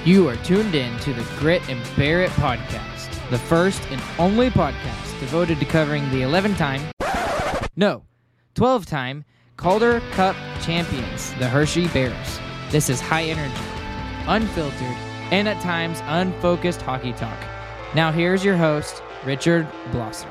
You are tuned in to the Grit and Bear It podcast, the first and only podcast devoted to covering the 12-time Calder Cup champions, the Hershey Bears. This is high energy, unfiltered, and at times unfocused hockey talk. Now here's your host, Richard Blosser.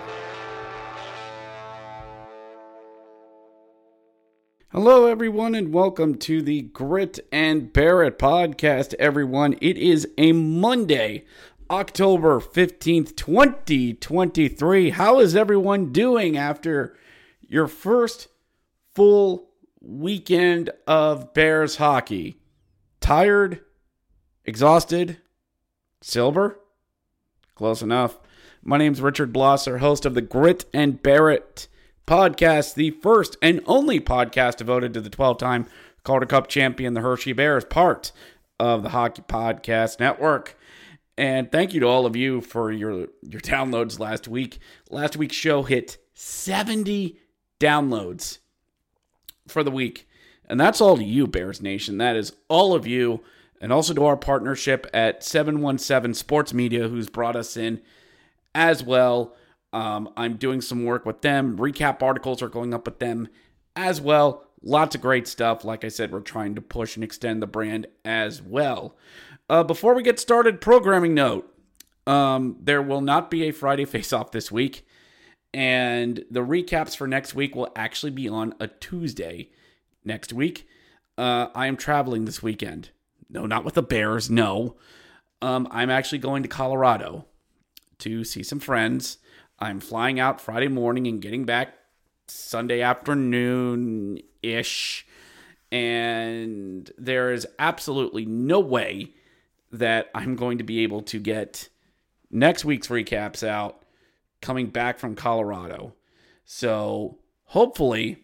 Hello, everyone, and welcome to the Grit and Bear It podcast, everyone. It is a Monday, October 15th, 2023. How is everyone doing after your first full weekend of Bears hockey? Tired? Exhausted? Silver? Close enough. My name's Richard Blosser, host of the Grit and Bear It podcast, the first and only podcast devoted to the 12-time Calder Cup champion, the Hershey Bears, part of the Hockey Podcast Network. And thank you to all of you for your downloads last week. Last week's show hit 70 downloads for the week. And that's all to you, Bears Nation. That is all of you. And also to our partnership at 717 Sports Media, who's brought us in as well. I'm doing some work with them. Recap articles are going up with them as well. Lots of great stuff. Like I said, we're trying to push and extend the brand as well. Before we get started, programming note. There will not be a Friday Face-Off this week. And the recaps for next week will actually be on a Tuesday next week. I am traveling this weekend. No, not with the Bears, no. I'm actually going to Colorado to see some friends. I'm flying out Friday morning and getting back Sunday afternoon-ish. And there is absolutely no way that I'm going to be able to get next week's recaps out coming back from Colorado. So hopefully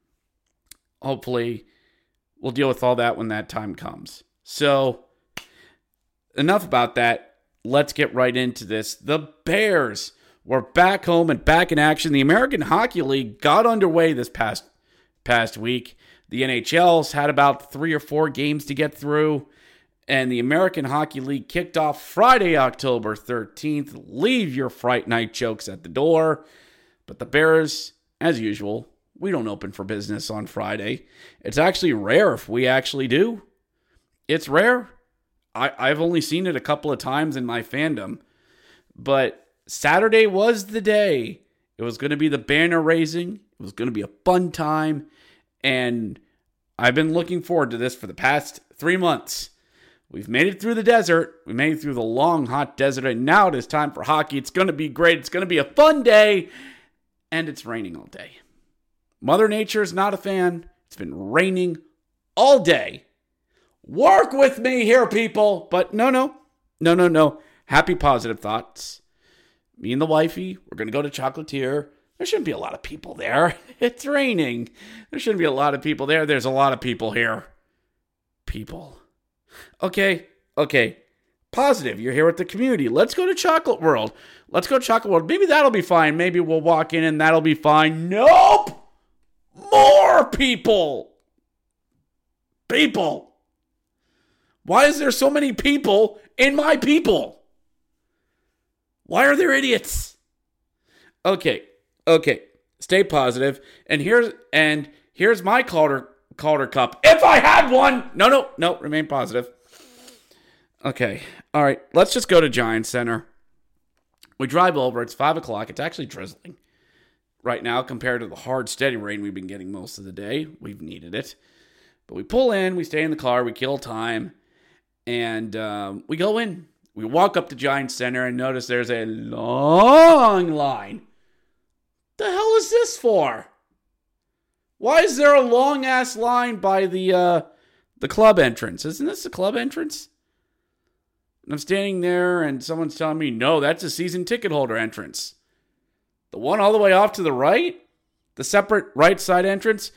we'll deal with all that when that time comes. So enough about that. Let's get right into this. The Bears were back home and back in action. The American Hockey League got underway this past week. The NHL's had about 3 or 4 games to get through. And the American Hockey League kicked off Friday, October 13th. Leave your Fright Night jokes at the door. But the Bears, as usual, we don't open for business on Friday. It's actually rare if we actually do. It's rare. I've only seen it a couple of times in my fandom. But Saturday was the day. It was going to be the banner raising. It was going to be a fun time. And I've been looking forward to this for the past 3 months. We've made it through the desert. We made it through the long, hot desert. And now it is time for hockey. It's going to be great. It's going to be a fun day. And it's raining all day. Mother Nature is not a fan. It's been raining all day. Work with me here, people. But no. Happy, positive thoughts. Me and the wifey, we're going to go to Chocolatier. There shouldn't be a lot of people there. It's raining. There shouldn't be a lot of people there. There's a lot of people here. People. Okay. Positive. You're here with the community. Let's go to Chocolate World. Maybe that'll be fine. Maybe we'll walk in and that'll be fine. Nope! More people! People! Why is there so many people in my people? Why are there idiots? Okay. Stay positive. And here's my Calder Cup. If I had one! No. Remain positive. Okay. All right. Let's just go to Giants Center. We drive over. It's 5 o'clock. It's actually drizzling right now compared to the hard, steady rain we've been getting most of the day. We've needed it. But we pull in. We stay in the car. We kill time. And we go in. We walk up to Giants Center and notice there's a long line. The hell is this for? Why is there a long-ass line by the club entrance? Isn't this the club entrance? And I'm standing there and someone's telling me, no, that's a season ticket holder entrance. The one all the way off to the right? The separate right side entrance?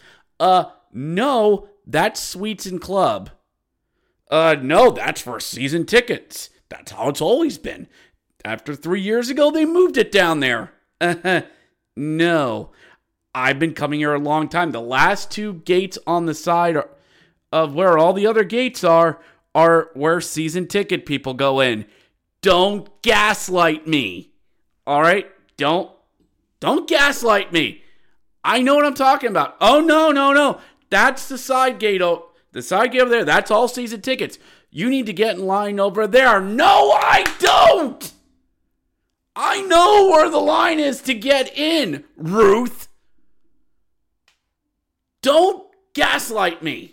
No, that's Suites and Club. No, that's for season tickets. That's how it's always been. After 3 years ago, they moved it down there. No. I've been coming here a long time. The last 2 gates on the side of where all the other gates are are where season ticket people go in. Don't gaslight me. All right? Don't gaslight me. I know what I'm talking about. Oh, no. That's the side gate. The side gate over there, that's all season tickets. You need to get in line over there. No, I don't. I know where the line is to get in, Ruth. Don't gaslight me.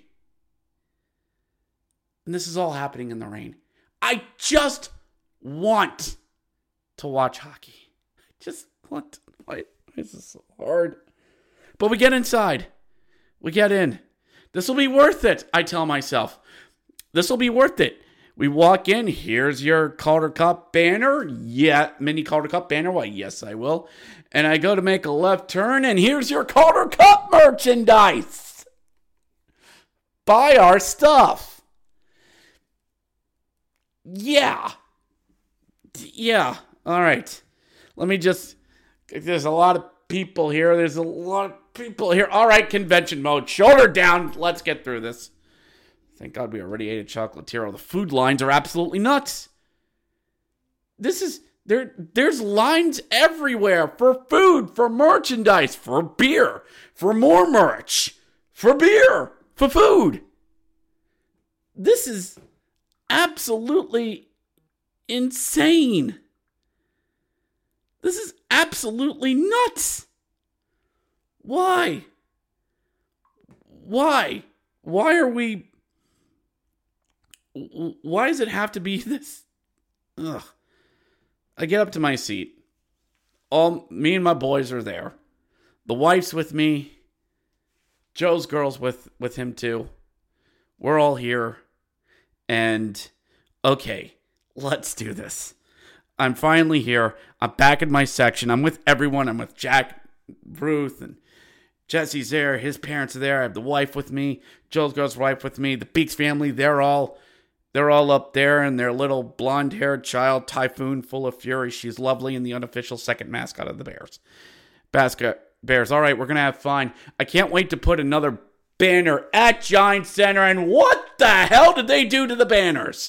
And this is all happening in the rain. I just want to watch hockey. I just want to. Why is this so hard? But we get inside. We get in. This will be worth it, I tell myself. This will be worth it. We walk in. Here's your Calder Cup banner. Yeah, mini Calder Cup banner. Why, yes, I will. And I go to make a left turn, and here's your Calder Cup merchandise. Buy our stuff. Yeah. All right. Let me just. There's a lot of people here. All right, convention mode. Shoulder down. Let's get through this. Thank God we already ate a chocolatiero. The food lines are absolutely nuts. There's lines everywhere for food, for merchandise, for beer, for more merch, for beer, for food. This is absolutely insane. This is absolutely nuts. Why? Why are we... Why does it have to be this? Ugh. I get up to my seat. Me and my boys are there. The wife's with me. Joe's girl's with him too. We're all here. And, okay, let's do this. I'm finally here. I'm back in my section. I'm with everyone. I'm with Jack, Ruth, and Jesse's there. His parents are there. I have the wife with me. Joe's girl's wife with me. The Beeks family, they're all up there, and their little blonde-haired child, Typhoon, full of fury. She's lovely and the unofficial second mascot of the Bears. Bears. All right, we're going to have fun. I can't wait to put another banner at Giant Center. And what the hell did they do to the banners?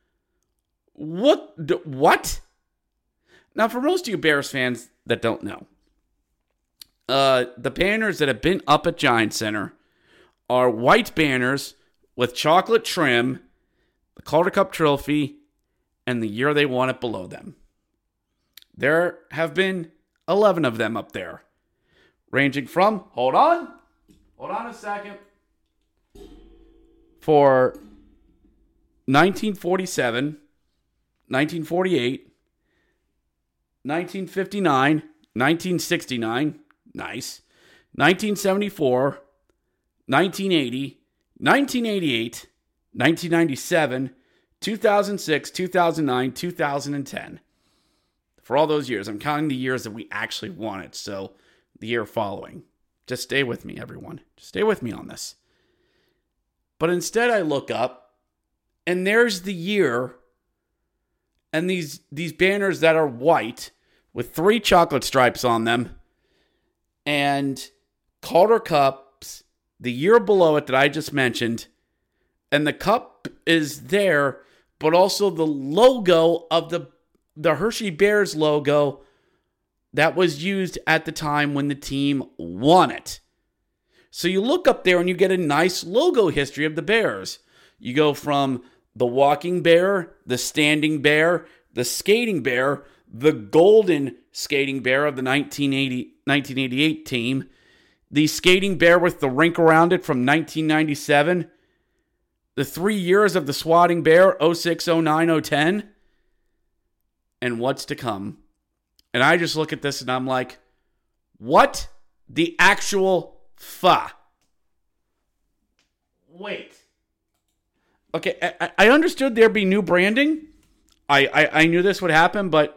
What? Now, for most of you Bears fans that don't know, the banners that have been up at Giant Center are white banners with chocolate trim, the Calder Cup trophy, and the year they won it below them. There have been 11 of them up there, ranging from, hold on a second, for 1947, 1948, 1959, 1969, nice, 1974, 1980, 1988, 1997, 2006, 2009, 2010. For all those years, I'm counting the years that we actually won it, so the year following. Just stay with me, everyone. Just stay with me on this. But instead, I look up, and there's the year, and these banners that are white with 3 chocolate stripes on them, and Calder Cups, the year below it that I just mentioned, and the cup is there, but also the logo of the Hershey Bears logo that was used at the time when the team won it. So you look up there and you get a nice logo history of the Bears. You go from the walking bear, the standing bear, the skating bear, the golden skating bear of the 1988 team, the skating bear with the rink around it from 1997, the 3 years of the swatting bear, 06, 09, 010, and what's to come. And I just look at this and I'm like, what the actual fa? Wait. Okay, I understood there'd be new branding. I knew this would happen, but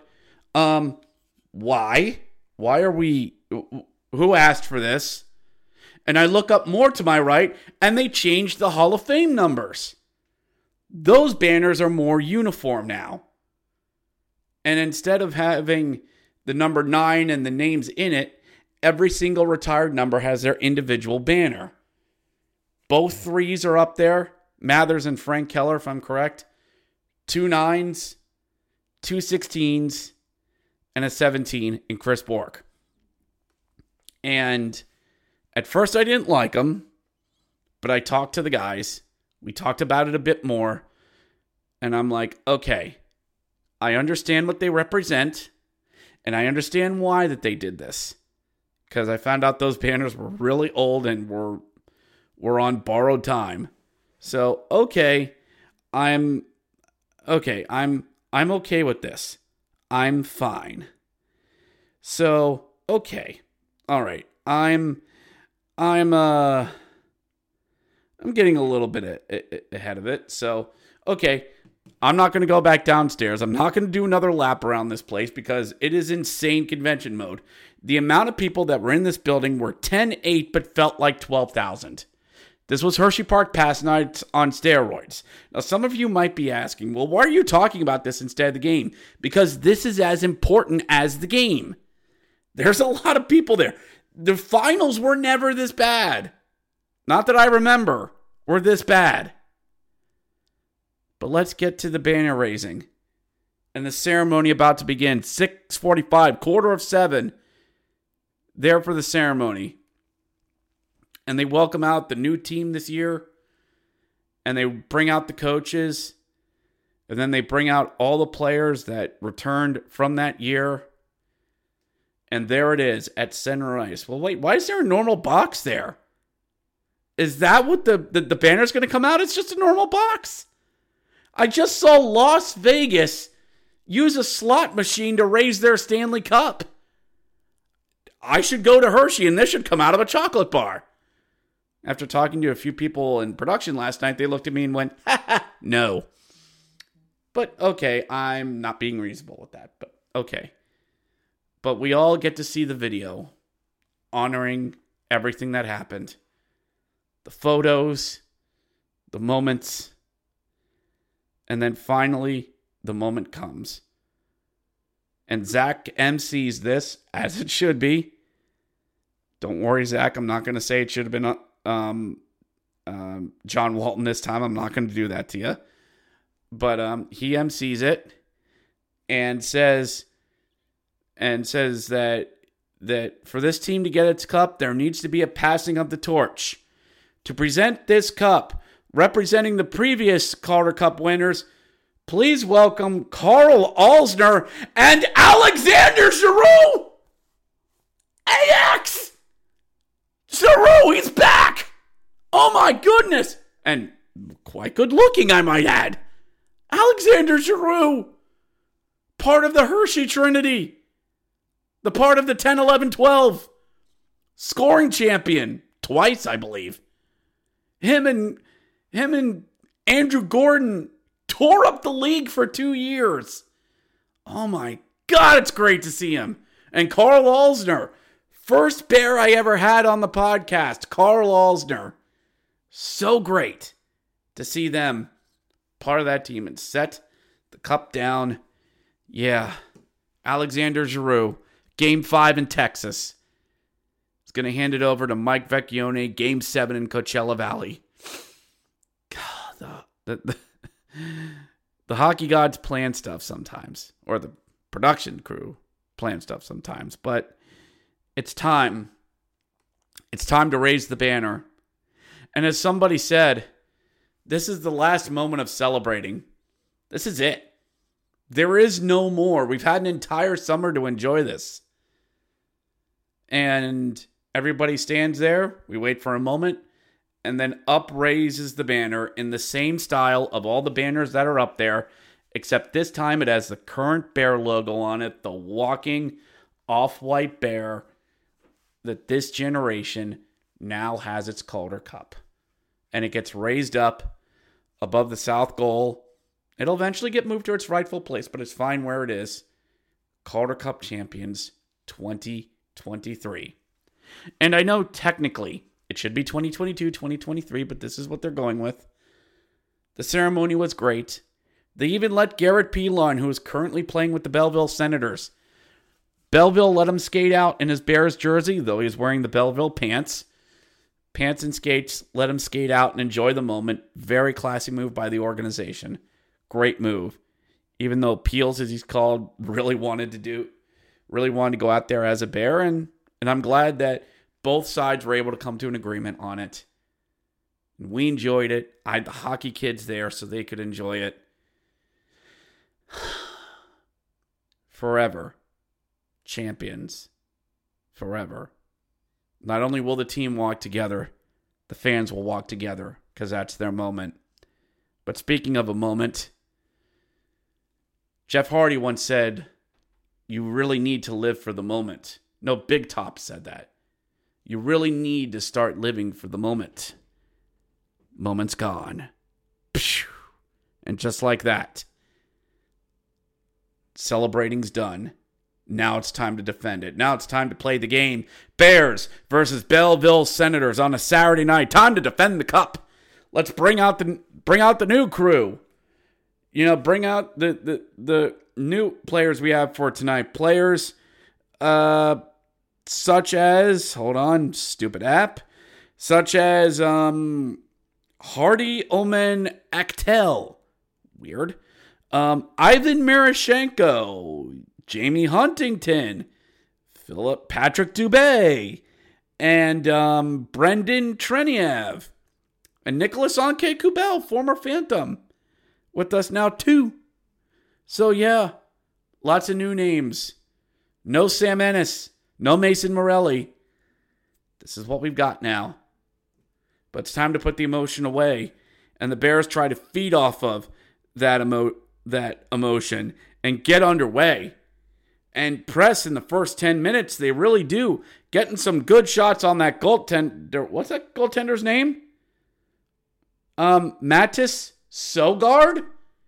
why? Why are we... Who asked for this? And I look up more to my right, and they changed the Hall of Fame numbers. Those banners are more uniform now. And instead of having the number 9 and the names in it, every single retired number has their individual banner. Both 3s are up there. Mathers and Frank Keller, if I'm correct. 2 9s, 2 16s, and a 17 in Chris Bork. And at first I didn't like them, but I talked to the guys. We talked about it a bit more. And I'm like, okay, I understand what they represent. And I understand why that they did this. Because I found out those banners were really old and were on borrowed time. So, I'm okay with this. I'm fine. So, okay. All right. I'm getting a little bit ahead of it. So, okay. I'm not going to go back downstairs. I'm not going to do another lap around this place because it is insane convention mode. The amount of people that were in this building were 10-8 but felt like 12,000. This was Hershey Park Pass Nights on steroids. Now, some of you might be asking, well, why are you talking about this instead of the game? Because this is as important as the game. There's a lot of people there. The finals were never this bad. Not that I remember were this bad. But let's get to the banner raising. And the ceremony about to begin. 6:45, 6:45. There for the ceremony. And they welcome out the new team this year. And they bring out the coaches. And then they bring out all the players that returned from that year. And there it is at center ice. Well, wait, why is there a normal box there? Is that what the banner's going to come out? It's just a normal box. I just saw Las Vegas use a slot machine to raise their Stanley Cup. I should go to Hershey and this should come out of a chocolate bar. After talking to a few people in production last night, they looked at me and went, no. But okay, I'm not being reasonable with that, but okay. But we all get to see the video honoring everything that happened. The photos, the moments. And then finally, the moment comes. And Zach MCs this, as it should be. Don't worry, Zach. I'm not going to say it should have been John Walton this time. I'm not going to do that to you. But he MCs it and says that for this team to get its cup, there needs to be a passing of the torch. To present this cup, representing the previous Calder Cup winners, please welcome Karl Alzner and Alexander Giroux! AX! Giroux, he's back! Oh my goodness! And quite good looking, I might add. Alexander Giroux! Part of the Hershey Trinity. The part of the 10-11-12. Scoring champion. Twice, I believe. Him and Andrew Gordon tore up the league for 2 years. Oh my God, it's great to see him. And Karl Alzner, first Bear I ever had on the podcast, Karl Alzner. So great to see them part of that team and set the cup down. Yeah, Alexander Giroux, Game 5 in Texas. He's going to hand it over to Mike Vecchione, Game 7 in Coachella Valley. God, the hockey gods plan stuff sometimes, or the production crew plan stuff sometimes, but it's time. It's time to raise the banner. And as somebody said, this is the last moment of celebrating. This is it. There is no more. We've had an entire summer to enjoy this. And everybody stands there. We wait for a moment. And then upraises the banner in the same style of all the banners that are up there. Except this time it has the current Bear logo on it. The walking off-white bear that this generation now has its Calder Cup. And it gets raised up above the south goal. It'll eventually get moved to its rightful place, but it's fine where it is. Calder Cup champions 2023. And I know technically it should be 2022, 2023, but this is what they're going with. The ceremony was great. They even let Garrett Pilon, who is currently playing with the Belleville Senators. Belleville let him skate out in his Bears jersey, though he's wearing the Belleville pants. Pants and skates, let him skate out and enjoy the moment. Very classy move by the organization. Great move. Even though Peels, as he's called, really wanted to go out there as a Bear. And I'm glad that both sides were able to come to an agreement on it. And we enjoyed it. I had the hockey kids there so they could enjoy it. Forever. Champions. Forever. Not only will the team walk together, the fans will walk together because that's their moment. But speaking of a moment, Jeff Hardy once said, you really need to live for the moment. No, Big Top said that. You really need to start living for the moment. Moment's gone. And just like that, celebrating's done. Now it's time to defend it. Now it's time to play the game. Bears versus Belleville Senators on a Saturday night. Time to defend the cup. Let's bring out the new crew. Bring out the new players we have for tonight. Players such as, hold on, stupid app. Such as Hardy Omen Actel. Weird. Ivan Marashenko. Jamie Huntington, Patrick Dubé, and Brendan Treniev, and Nicholas Anke-Kubel, former Phantom, with us now too. So yeah, lots of new names. No Sam Ennis, no Mason Morelli. This is what we've got now. But it's time to put the emotion away, and the Bears try to feed off of that emotion and get underway. And press in the first 10 minutes. They really do. Getting some good shots on that goaltender. What's that goaltender's name? Mattis Sogard?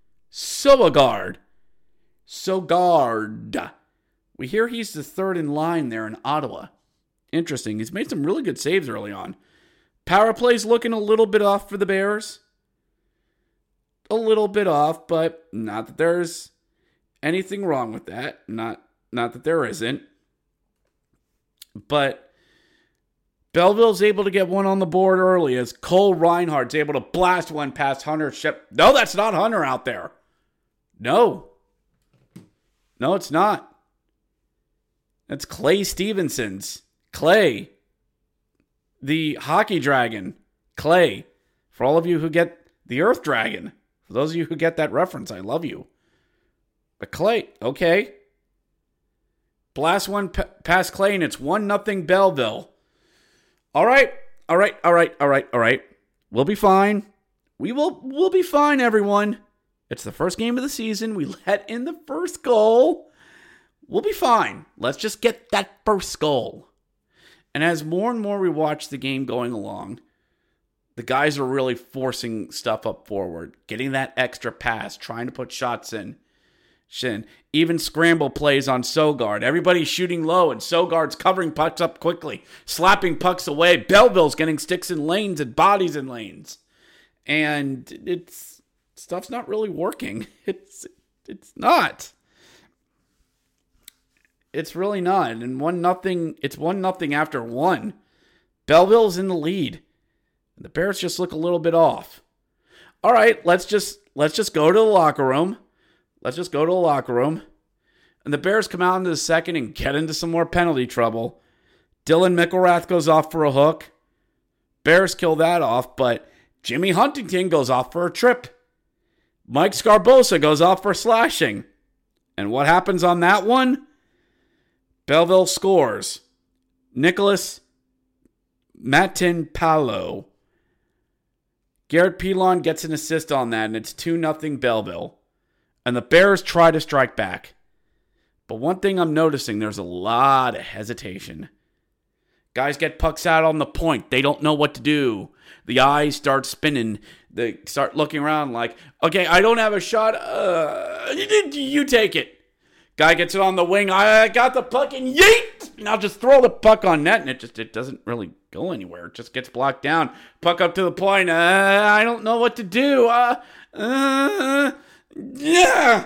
Sogard. We hear he's the third in line there in Ottawa. Interesting. He's made some really good saves early on. Power play's looking a little bit off for the Bears. A little bit off, but not that there's anything wrong with that. Not that there isn't. But Belleville's able to get one on the board early as Cole Reinhardt's able to blast one past Hunter Shep. No, that's not Hunter out there. No, it's not. That's Clay Stevenson's. Clay. The hockey dragon. Clay. For all of you who get the Earth Dragon. For those of you who get that reference, I love you. But Clay, okay. Blast one past Clay, and it's 1-0 Belleville. All right. We'll be fine. We'll be fine, everyone. It's the first game of the season. We let in the first goal. We'll be fine. Let's just get that first goal. And as more and more we watch the game going along, the guys are really forcing stuff up forward, getting that extra pass, trying to put shots in. Even scramble plays on Sogard. Everybody's shooting low, and Sogard's covering pucks up quickly, slapping pucks away. Belleville's getting sticks in lanes and bodies in lanes. And stuff's not really working. It's not. It's really not. And 1-0, it's 1-0 after one. Belleville's in the lead. And the Bears just look a little bit off. All right, let's just go to the locker room. And the Bears come out into the second and get into some more penalty trouble. Dylan Mickelrath goes off for a hook. Bears kill that off, but Jimmy Huntington goes off for a trip. Mike Scarbosa goes off for slashing. And what happens on that one? Belleville scores. Nicholas Matinpalo. Garrett Pilon gets an assist on that, and it's 2-0 Belleville. And the Bears try to strike back. But one thing I'm noticing, there's a lot of hesitation. Guys get pucks out on the point. They don't know what to do. The eyes start spinning. They start looking around like, okay, I don't have a shot. You take it. Guy gets it on the wing. I got the puck and yeet! And I'll just throw the puck on net, and it doesn't really go anywhere. It just gets blocked down. Puck up to the point. I don't know what to do. Yeah.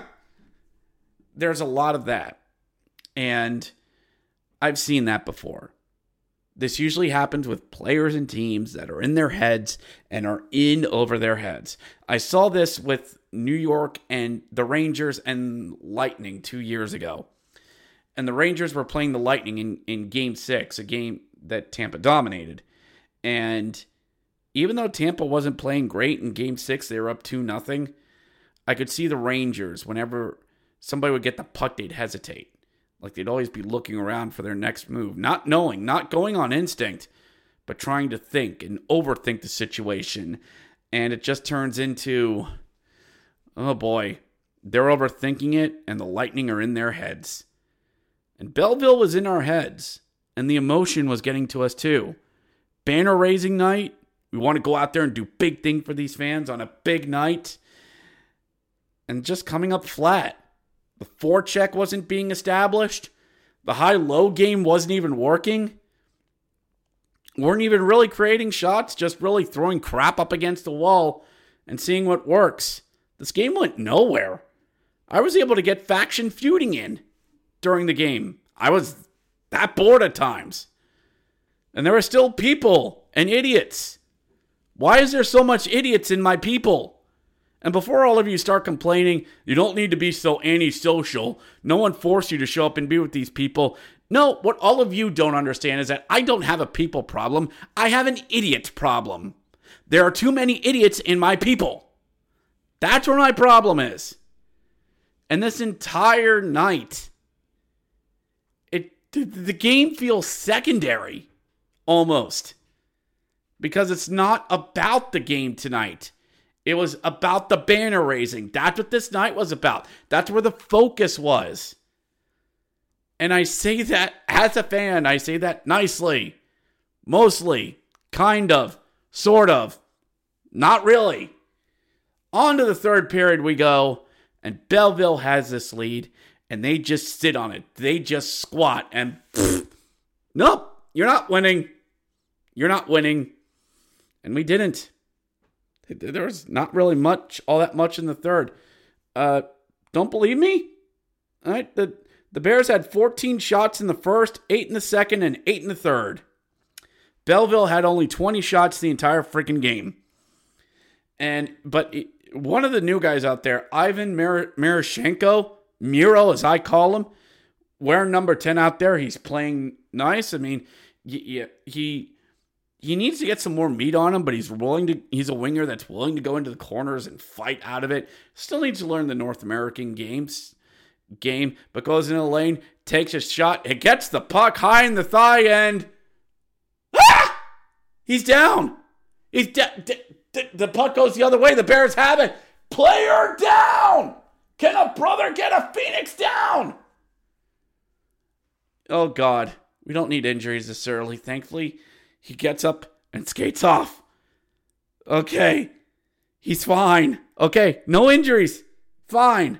There's a lot of that. And I've seen that before. This usually happens with players and teams that are in their heads and are in over their heads. I saw this with New York and the Rangers and Lightning 2 years ago. And the Rangers were playing the Lightning in Game 6, a game that Tampa dominated. And even though Tampa wasn't playing great in Game 6, they were up 2-0. I could see the Rangers, whenever somebody would get the puck, they'd hesitate. Like they'd always be looking around for their next move. Not knowing, not going on instinct, but trying to think and overthink the situation. And it just turns into, oh boy, they're overthinking it and the Lightning are in their heads. And Belleville was in our heads. And the emotion was getting to us too. Banner raising night. We want to go out there and do big thing for these fans on a big night. And just coming up flat. The forecheck wasn't being established. The high-low game wasn't even working. Weren't even really creating shots, just really throwing crap up against the wall and seeing what works. This game went nowhere. I was able to get faction feuding in during the game. I was that bored at times. And there were still people and idiots. Why is there so much idiots in my people? And before all of you start complaining, you don't need to be so antisocial. No one forced you to show up and be with these people. No, what all of you don't understand is that I don't have a people problem. I have an idiot problem. There are too many idiots in my people. That's where my problem is. And this entire night, the game feels secondary, almost. Because it's not about the game tonight. It was about the banner raising. That's what this night was about. That's where the focus was. And I say that as a fan. I say that nicely. Mostly. Kind of. Sort of. Not really. On to the third period we go. And Belleville has this lead. And they just sit on it. They just squat. And nope. You're not winning. You're not winning. And we didn't. There was not really all that much in the third. Don't believe me? All right, the Bears had 14 shots in the first, 8 in the second, and 8 in the third. Belleville had only 20 shots the entire freaking game. But one of the new guys out there, Ivan Miroshchenko, Miro as I call him, wearing number 10 out there, he's playing nice. I mean, he needs to get some more meat on him, but he's a winger that's willing to go into the corners and fight out of it. Still needs to learn the North American game, but goes in the lane, takes a shot, it gets the puck high in the thigh, and he's down. The puck goes the other way. The Bears have it. Player down. Can a brother get a Phoenix down? Oh, God. We don't need injuries this early, thankfully. He gets up and skates off. Okay. He's fine. Okay. No injuries. Fine.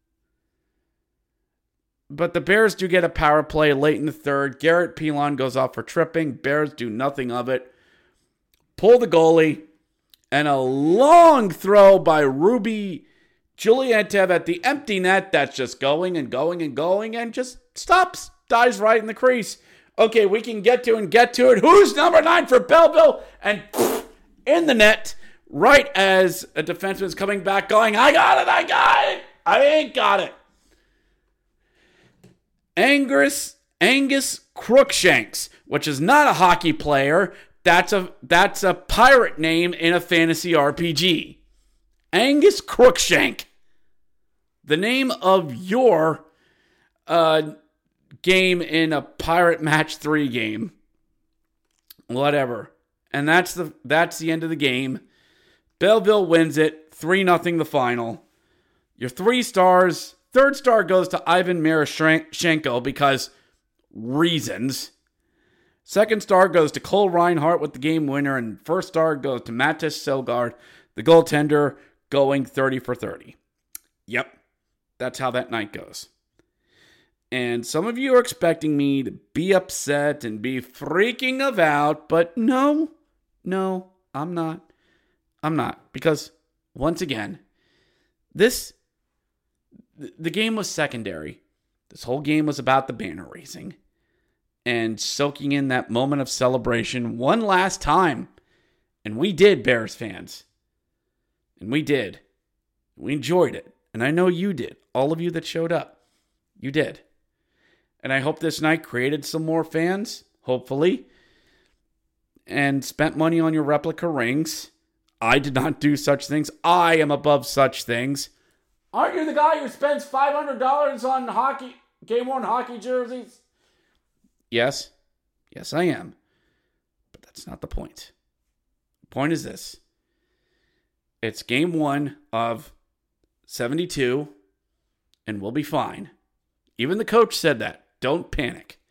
But the Bears do get a power play late in the third. Garrett Pilon goes off for tripping. Bears do nothing of it. Pull the goalie. And a long throw by Ruby Juliantev at the empty net. That's just going and going and going and just stops. Dies right in the crease. Okay, we can get to it. Who's number 9 for Belleville? And in the net, right as a defenseman's coming back going, I got it. I ain't got it. Angus Crookshanks, which is not a hockey player. That's a pirate name in a fantasy RPG. Angus Crookshank. The name of your game in a Pirate Match 3 game. Whatever. And that's the end of the game. Belleville wins it. 3-0 the final. Your 3 stars. Third star goes to Ivan Miroshchenko because reasons. Second star goes to Cole Reinhardt with the game winner. And first star goes to Mattis Selgaard, the goaltender, going 30 for 30. Yep. That's how that night goes. And some of you are expecting me to be upset and be freaking out, but no, I'm not. Because, once again, the game was secondary. This whole game was about the banner raising. and soaking in that moment of celebration one last time. And we did, Bears fans. And we did. We enjoyed it. And I know you did. All of you that showed up. You did. And I hope this night created some more fans, hopefully, and spent money on your replica rings. I did not do such things. I am above such things. Aren't you the guy who spends $500 on hockey, game-worn hockey jerseys? Yes. Yes, I am. But that's not the point. The point is this. It's game 1 of 72, and we'll be fine. Even the coach said that. Don't panic.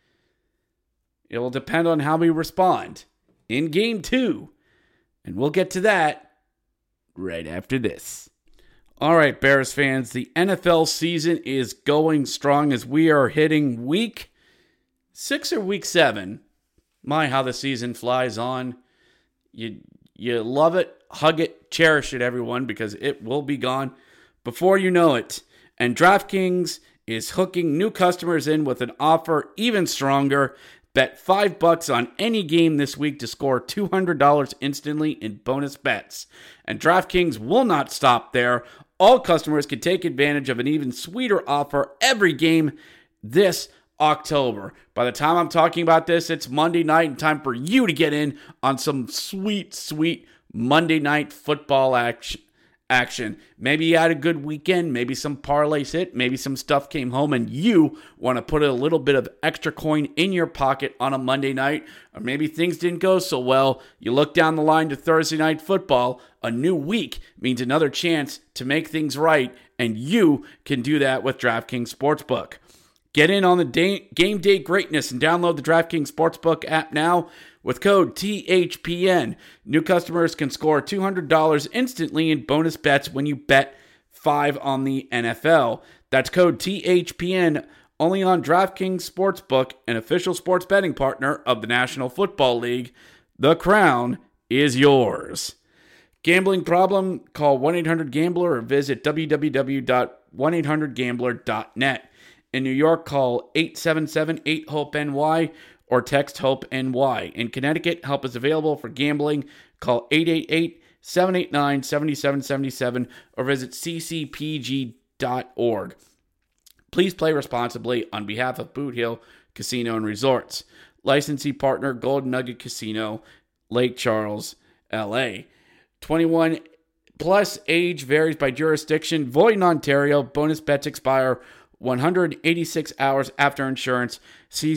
It will depend on how we respond in game 2. And we'll get to that right after this. All right, Bears fans, the NFL season is going strong as we are hitting week 6 or week 7. My, how the season flies on. You love it, hug it, cherish it, everyone, because it will be gone before you know it. And DraftKings is hooking new customers in with an offer even stronger. Bet $5 on any game this week to score $200 instantly in bonus bets. And DraftKings will not stop there. All customers can take advantage of an even sweeter offer every game this October. By the time I'm talking about this, it's Monday night and time for you to get in on some sweet, sweet Monday night football action. Maybe you had a good weekend, maybe some parlays hit, maybe some stuff came home and you want to put a little bit of extra coin in your pocket on a Monday night, or maybe things didn't go so well. You look down the line to Thursday night football. A new week means another chance to make things right, and you can do that with DraftKings Sportsbook. Get in on the game day greatness and download the DraftKings Sportsbook app now. With code THPN, new customers can score $200 instantly in bonus bets when you bet $5 on the NFL. That's code THPN only on DraftKings Sportsbook, an official sports betting partner of the National Football League. The crown is yours. Gambling problem? Call 1-800-GAMBLER or visit www.1800gambler.net. In New York, call 877-8-HOPE-NY or text HOPE-NY. In Connecticut, help is available for gambling. Call 888-789-7777 or visit ccpg.org. Please play responsibly on behalf of Boot Hill Casino and Resorts. Licensee partner, Golden Nugget Casino, Lake Charles, LA. 21 plus, age varies by jurisdiction. Void in Ontario. Bonus bets expire 186 hours after insurance. See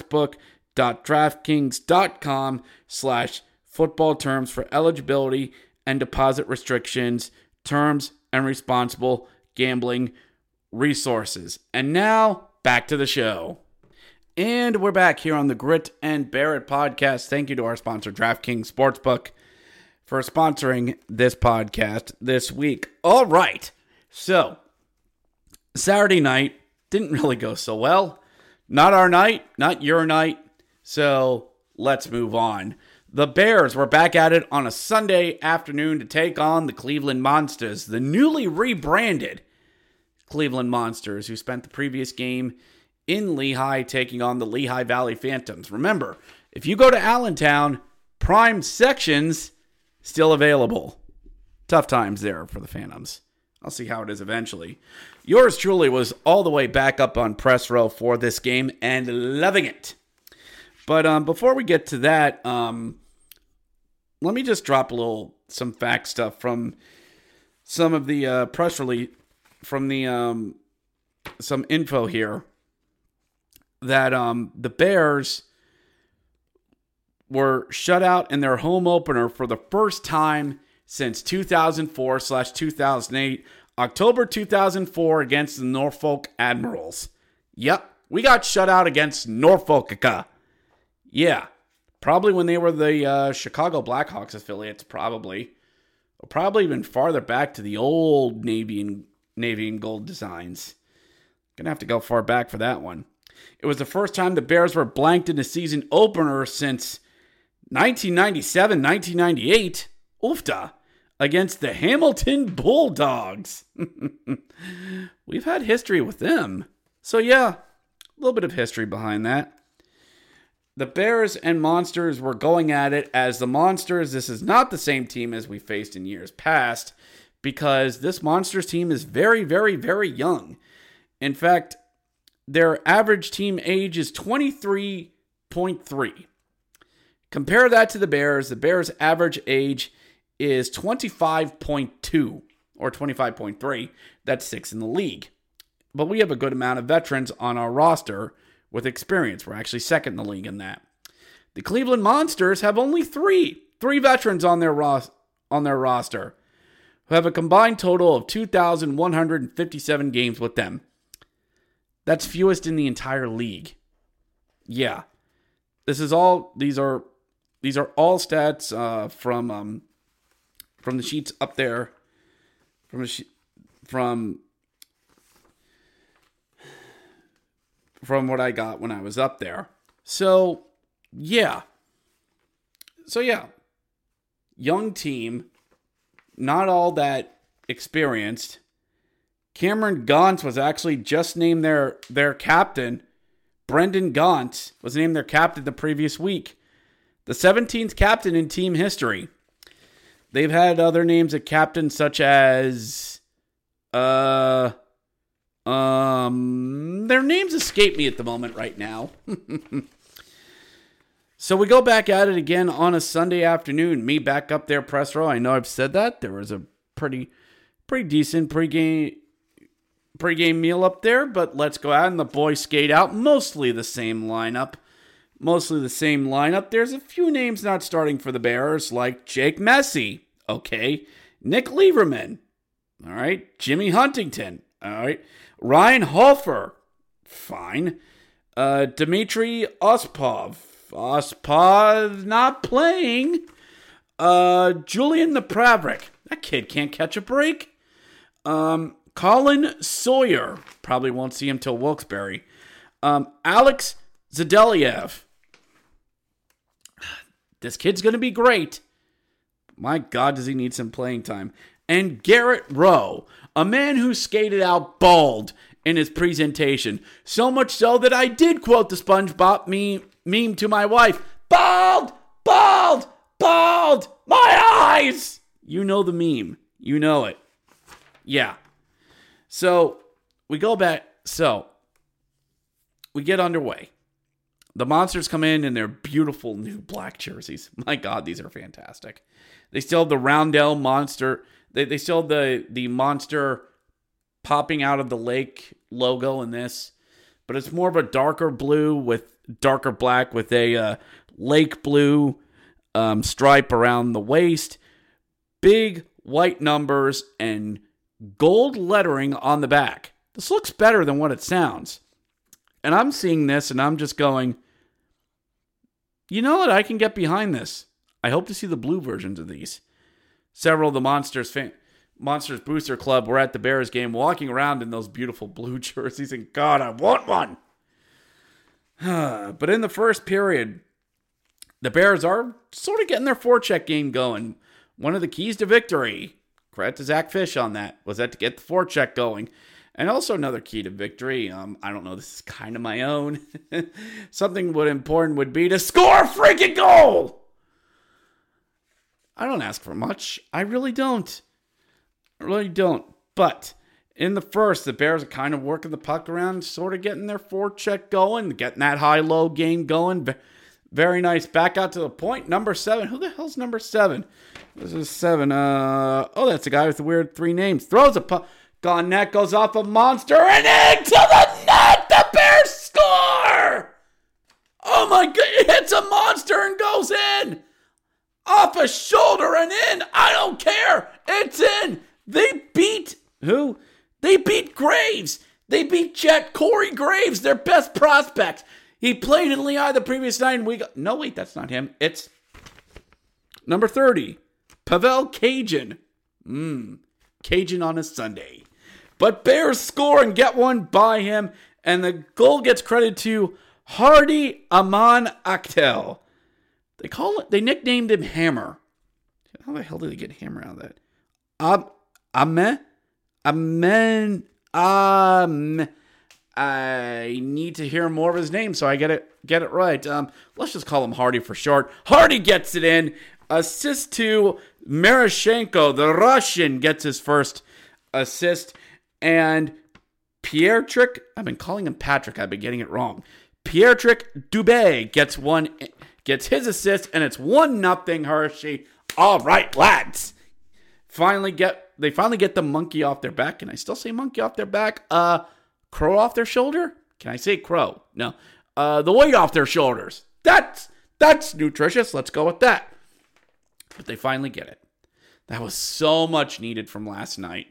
sportsbook.draftkings.com/football terms for eligibility and deposit restrictions, terms, and responsible gambling resources. And now, back to the show. And we're back here on the Grit and Bear It podcast. Thank you to our sponsor, DraftKings Sportsbook, for sponsoring this podcast this week. All right. So, Saturday night didn't really go so well. Not our night, not your night. So, let's move on. The Bears were back at it on a Sunday afternoon to take on the Cleveland Monsters, the newly rebranded Cleveland Monsters, who spent the previous game in Lehigh taking on the Lehigh Valley Phantoms. Remember, if you go to Allentown, prime sections still available. Tough times there for the Phantoms. I'll see how it is eventually. Yours truly was all the way back up on press row for this game and loving it. But before we get to that, let me just drop some fact stuff from some of the press release, from the some info here that the Bears were shut out in their home opener for the first time since 2004/2008, October 2004 against the Norfolk Admirals. Yep, we got shut out against Norfolk. Yeah, probably when they were the Chicago Blackhawks affiliates, probably. Or probably even farther back to the old Navy and Gold designs. Gonna have to go far back for that one. It was the first time the Bears were blanked in a season opener since 1997-1998. Oofda. Against the Hamilton Bulldogs. We've had history with them. So yeah, a little bit of history behind that. the Bears and Monsters were going at it as the Monsters. This is not the same team as we faced in years past because this Monsters team is very, very, very young. In fact, their average team age is 23.3. Compare that to the Bears. The Bears' average age is 25.2 or 25.3. That's 6th in the league. But we have a good amount of veterans on our roster with experience. We're actually 2nd in the league in that. The Cleveland Monsters have only three veterans on their roster who have a combined total of 2,157 games with them. That's fewest in the entire league. Yeah. These are all stats from the sheets up there from what I got when I was up there. So yeah. Young team, not all that experienced. Cameron Gaunt was actually just named their captain. Brendan Gaunt was named their captain the previous week. The 17th captain in team history. They've had other names at captain such as their names escape me at the moment right now. So we go back at it again on a Sunday afternoon. Me back up there, press row. I know I've said that. There was a pretty decent pregame meal up there, but let's go out and the boys skate out. Mostly the same lineup. There's a few names not starting for the Bears, like Jake Messy. Okay. Nick Lieberman. All right. Jimmy Huntington. All right. Ryan Hofer. Fine. Dmitry Ospov. Ospov not playing. Julian Napravnik. That kid can't catch a break. Colin Sawyer. Probably won't see him till Wilkes-Barre. Alex Zadeliev. This kid's going to be great. My God, does he need some playing time. And Garrett Rowe, a man who skated out bald in his presentation. So much so that I did quote the SpongeBob meme to my wife. Bald! Bald! Bald! My eyes! You know the meme. You know it. Yeah. So, we go back. So, we get underway. The Monsters come in their beautiful new black jerseys. My God, these are fantastic. They still have the Roundel Monster. They still have the Monster popping out of the lake logo in this. But it's more of a darker blue with darker black with a lake blue stripe around the waist. Big white numbers and gold lettering on the back. This looks better than what it sounds. And I'm seeing this and I'm just going, you know what? I can get behind this. I hope to see the blue versions of these. Several of the Monsters Booster Club were at the Bears game walking around in those beautiful blue jerseys. And God, I want one. But in the first period, the Bears are sort of getting their forecheck game going. One of the keys to victory, credit to Zach Fish on that, was that to get the forecheck going. And also another key to victory, I don't know, this is kind of my own. Something important would be to score a freaking goal! I don't ask for much. I really don't. But in the first, the Bears are kind of working the puck around, sort of getting their forecheck going, getting that high-low game going. Very nice. Back out to the point. Number 7. Who the hell's number 7? This is 7. That's a guy with the weird 3 names. Throws a puck. Gone net goes off a Monster and into the net. The Bears score. Oh my God! It hits a Monster and goes in off a shoulder and in. I don't care. It's in. They beat who? They beat Graves. They beat Corey Graves, their best prospect. He played in Lehigh the previous night. And no, wait, that's not him. It's number 30, Pavel Cajun. Cajun on a Sunday. But Bears score and get one by him, and the goal gets credited to Hardy Aman Akhtel. They nicknamed him Hammer. How the hell did they get Hammer out of that? I need to hear more of his name so I get it right. Let's just call him Hardy for short. Hardy gets it in. Assist to Marashenko. The Russian gets his first assist. And Pietrek, I've been calling him Patrick. I've been getting it wrong. Pietrek Dubé gets his assist, and it's 1-0 Hershey. All right, lads. They finally get the monkey off their back. Can I still say monkey off their back? Crow off their shoulder? Can I say crow? No. The weight off their shoulders. That's nutritious. Let's go with that. But they finally get it. That was so much needed from last night.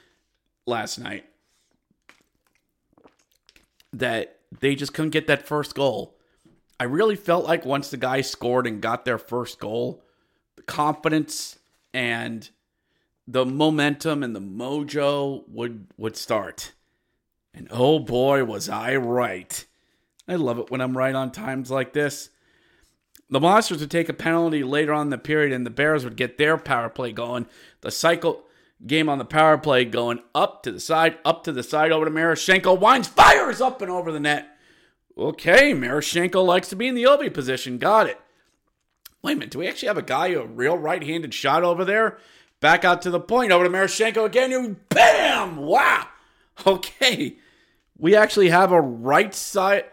That they just couldn't get that first goal. I really felt like once the guys scored and got their first goal, the confidence and the momentum and the mojo would start. And oh boy, was I right. I love it when I'm right on times like this. The Monsters would take a penalty later on in the period, and the Bears would get their power play going. The cycle game on the power play going up to the side, over to Marashenko. Winds, fires up and over the net. Okay, Marashenko likes to be in the OB position. Got it. Wait a minute, do we actually have a real right-handed shot over there? Back out to the point, over to Marashenko again. Bam! Wow! Okay, we actually have a right side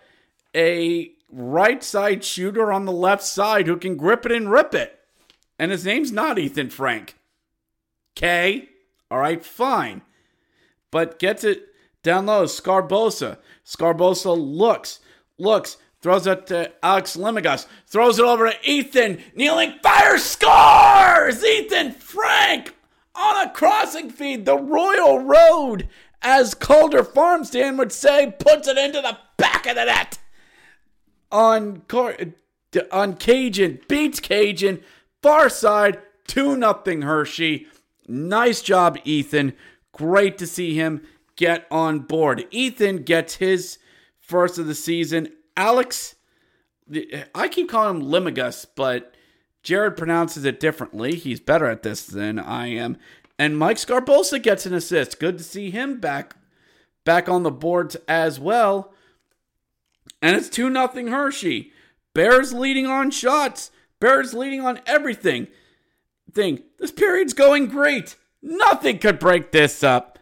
shooter on the left side who can grip it and rip it. And his name's not Ethan Frank. Okay? All right, fine. But gets it down low. Sgarbossa. Sgarbossa looks, throws it to Alex Limigas, throws it over to Ethan, kneeling, fires, scores! Ethan Frank on a crossing feed, the Royal Road, as Calder Farmstand would say, puts it into the back of the net. On Cajun, beats Cajun, far side, 2-0 Hershey. Nice job, Ethan. Great to see him get on board. Ethan gets his first of the season. Alex, I keep calling him Limigas, but Jared pronounces it differently. He's better at this than I am. And Mike Sgarbossa gets an assist. Good to see him back on the boards as well. And it's 2-0 Hershey. Bears leading on shots. Bears leading on everything. This period's going great. Nothing could break this up.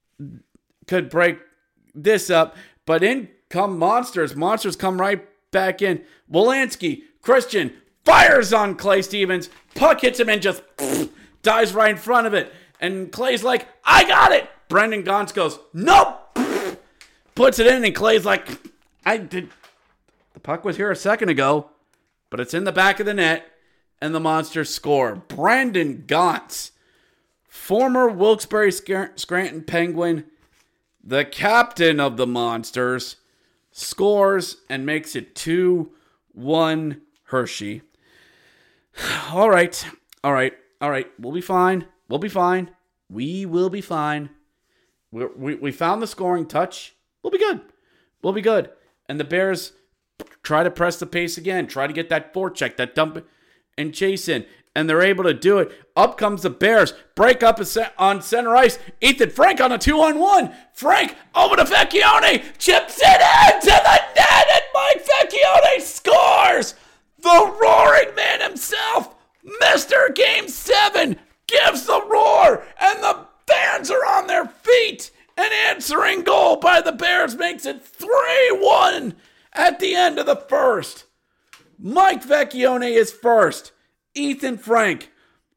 But in come Monsters. Monsters come right back in. Wolanski, Christian, fires on Clay Stevens. Puck hits him and just dives right in front of it. And Clay's like, I got it. Brendan Gaunce goes, nope. Puts it in and Clay's like, the puck was here a second ago, but it's in the back of the net. And the Monsters score. Brendan Gaunce, former Wilkes-Barre Scranton Penguin, the captain of the Monsters, scores and makes it 2-1 Hershey. All right. We'll be fine. We will be fine. We found the scoring touch. We'll be good. And the Bears try to press the pace again. Try to get that forecheck, that dump and chase in. And they're able to do it. Up comes the Bears. Break up on center ice. Ethan Frank on a 2-on-1. Frank over to Vecchione. Chips it into the net. And Mike Vecchione scores. The roaring man himself, Mr. Game 7, gives the roar. And the fans are on their feet. An answering goal by the Bears makes it 3-1 at the end of the first. Mike Vecchione is first. Ethan Frank.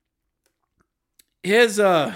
Sorry,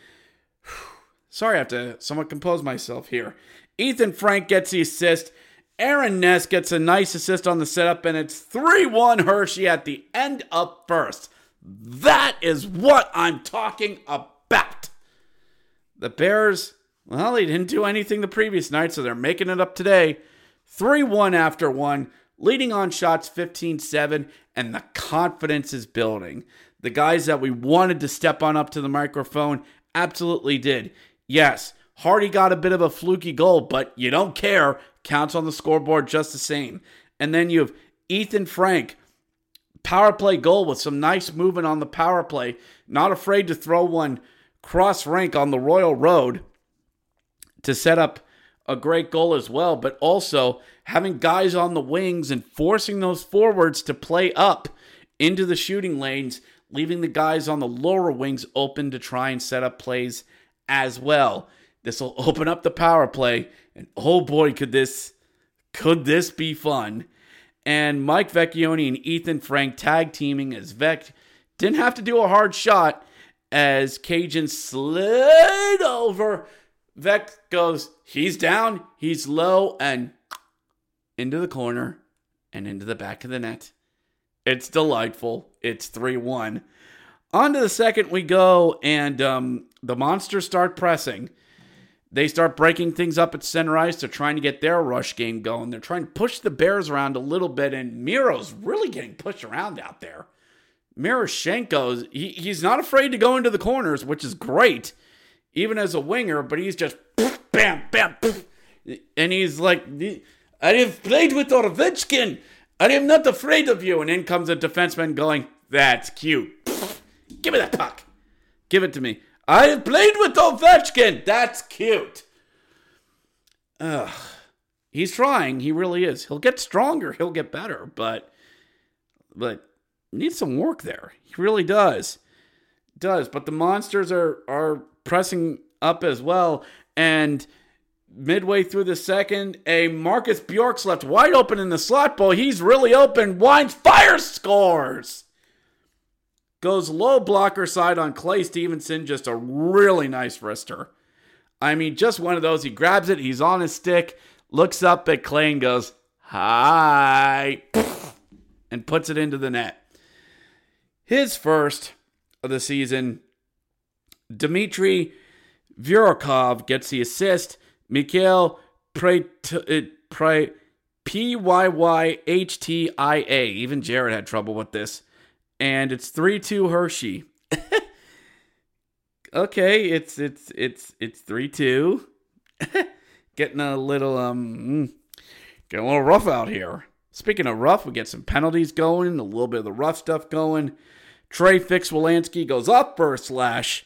I have to somewhat compose myself here. Ethan Frank gets the assist. Aaron Ness gets a nice assist on the setup, and it's 3-1 Hershey at the end of first. That is what I'm talking about. The Bears, well, they didn't do anything the previous night, so they're making it up today. 3-1 after one. Leading on shots 15-7, and the confidence is building. The guys that we wanted to step on up to the microphone absolutely did. Yes, Hardy got a bit of a fluky goal, but you don't care. Counts on the scoreboard just the same. And then you have Ethan Frank, power play goal with some nice movement on the power play. Not afraid to throw one cross rank on the Royal Road to set up a great goal as well, but also having guys on the wings and forcing those forwards to play up into the shooting lanes, leaving the guys on the lower wings open to try and set up plays as well. This will open up the power play, and oh boy, could this be fun. And Mike Vecchione and Ethan Frank tag teaming as Vec didn't have to do a hard shot as Cajun slid over. Vec goes, he's down, he's low, and into the corner and into the back of the net. It's delightful. It's 3-1. On to the second we go, and the Monsters start pressing. They start breaking things up at center ice. They're trying to get their rush game going. They're trying to push the Bears around a little bit, and Miro's really getting pushed around out there. Miroshchenko's, he's not afraid to go into the corners, which is great, even as a winger, but he's just bam, bam, and he's like, I have played with Ovechkin. I am not afraid of you. And in comes a defenseman going, that's cute. Give me that puck. Give it to me. I have played with Ovechkin. That's cute. He's trying. He really is. He'll get stronger. He'll get better. But needs some work there. He really does. But the Monsters are pressing up as well. And midway through the second, a Marcus Bjork's left wide open in the slot ball. He's really open. Winds, fires, scores. Goes low blocker side on Clay Stevenson. Just a really nice wrister. I mean, just one of those. He grabs it. He's on his stick. Looks up at Clay and goes, hi. And puts it into the net. His first of the season. Dmitry Vyurokov gets the assist. Mikhail Pyyyhtia. Even Jared had trouble with this. And it's 3-2 Hershey. Okay, it's 3-2. Getting a little rough out here. Speaking of rough, we get some penalties going, a little bit of the rough stuff going. Trey Fix-Wolanski goes up for a slash.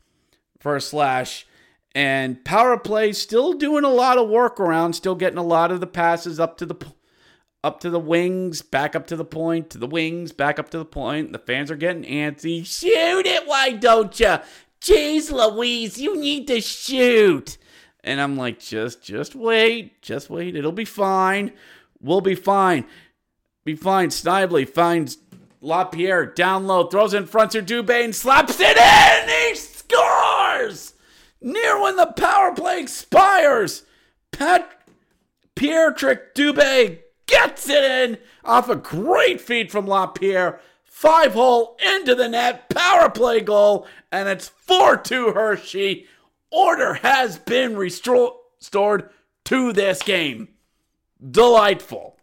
And power play still doing a lot of work around, still getting a lot of the passes up to the wings, back up to the point, to the wings, back up to the point. The fans are getting antsy. Shoot it, why don't you? Jeez Louise, you need to shoot. And I'm like, just wait. It'll be fine. We'll be fine. Snively finds LaPierre down low, throws in front to Dubé and slaps it in. He scores! Near when the power play expires. Pierre-Trick Dubé gets it in off a great feed from LaPierre. 5-hole into the net. Power play goal. And it's 4-2 Hershey. Order has been restored to this game. Delightful.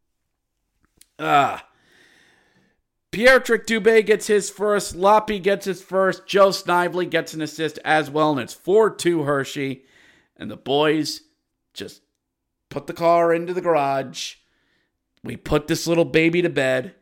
Pierre-Trick Dubé gets his first. Loppy gets his first. Joe Snively gets an assist as well. And it's 4-2 Hershey. And the boys just put the car into the garage. We put this little baby to bed.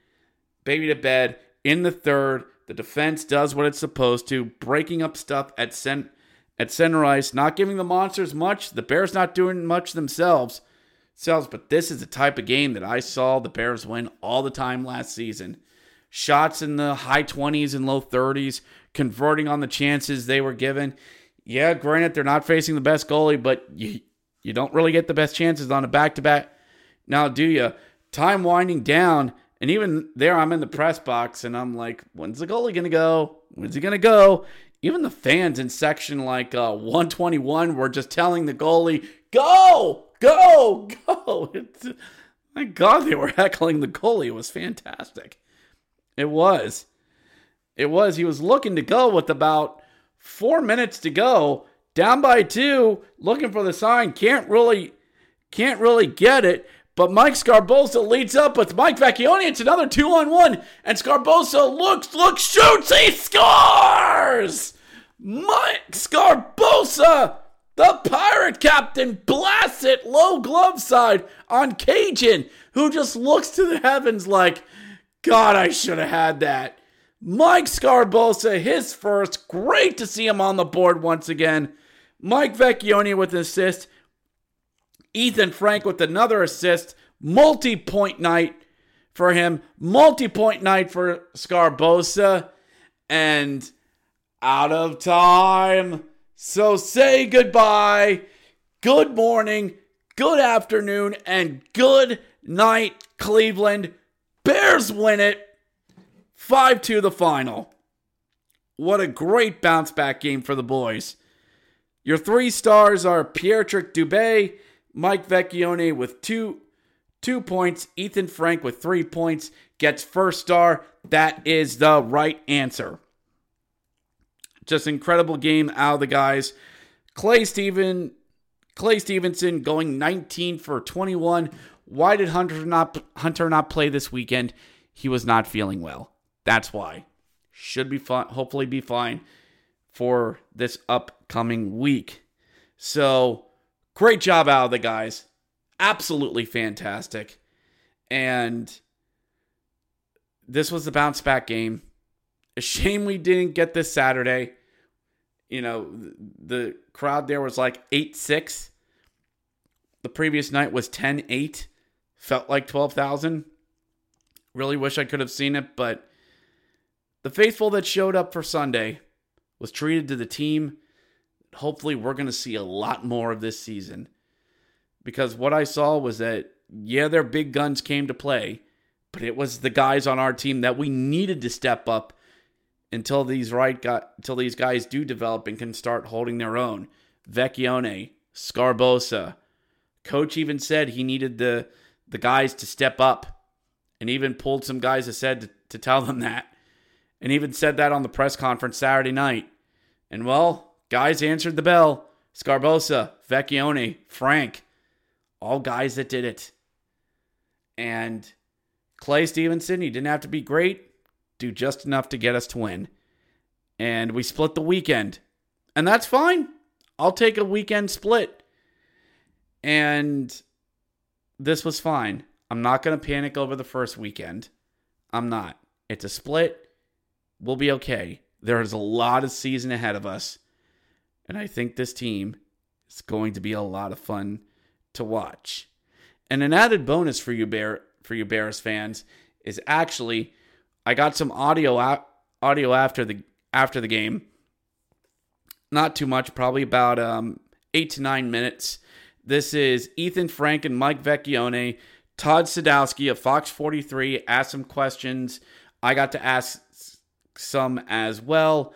In the third. The defense does what it's supposed to. Breaking up stuff at center ice. Not giving the Monsters much. The Bears not doing much themselves. But this is the type of game that I saw the Bears win all the time last season. Shots in the high 20s and low 30s. Converting on the chances they were given. Yeah, granted, they're not facing the best goalie, but you don't really get the best chances on a back-to-back. Now, do you? Time winding down, and even there, I'm in the press box, and I'm like, when's the goalie going to go? When's he going to go? Even the fans in section like 121 were just telling the goalie, go! Go! My God, they were heckling the goalie. It was fantastic. It was. He was looking to go with about 4 minutes to go. Down by 2, looking for the sign. Can't really get it. But Mike Sgarbossa leads up with Mike Vecchione. It's another 2-on-1. And Sgarbossa looks, shoots, he scores! Mike Sgarbossa, the Pirate captain, blasts it low glove side on Cajun, who just looks to the heavens like, God, I should have had that. Mike Sgarbossa, his first. Great to see him on the board once again. Mike Vecchione with an assist. Ethan Frank with another assist. Multi-point night for him. Multi-point night for Sgarbossa. And out of time. So say goodbye. Good morning. Good afternoon. And good night, Cleveland. Bears win it. 5-2 the final. What a great bounce back game for the boys. Your 3 stars are Pierre-Trick Dubé, Mike Vecchione with 2 points, Ethan Frank with 3 points gets first star. That is the right answer. Just incredible game out of the guys. Clay Stevenson going 19 for 21. Why did Hunter not play this weekend? He was not feeling well. That's why. Should be fine. Hopefully be fine for this upcoming week. So, great job out of the guys. Absolutely fantastic. And this was the bounce back game. A shame we didn't get this Saturday. You know, the crowd there was like 8-6. The previous night was 10-8. Felt like 12,000. Really wish I could have seen it, but the faithful that showed up for Sunday was treated to the team. Hopefully we're going to see a lot more of this season. Because what I saw was that, yeah, their big guns came to play, but it was the guys on our team that we needed to step up until these guys do develop and can start holding their own. Vecchione, Sgarbossa. Coach even said he needed the guys to step up, and even pulled some guys aside to tell them that. And even said that on the press conference Saturday night. And well, guys answered the bell. Sgarbossa, Vecchione, Frank. All guys that did it. And Clay Stevenson, he didn't have to be great. Do just enough to get us to win. And we split the weekend. And that's fine. I'll take a weekend split. And this was fine. I'm not going to panic over the first weekend. I'm not. It's a split. We'll be okay. There is a lot of season ahead of us. And I think this team is going to be a lot of fun to watch. And an added bonus for you Bears fans is actually I got some audio after the game. Not too much, probably about 8 to 9 minutes. This is Ethan Frank and Mike Vecchione. Todd Sadowski of Fox 43 asked some questions. I got to ask some as well.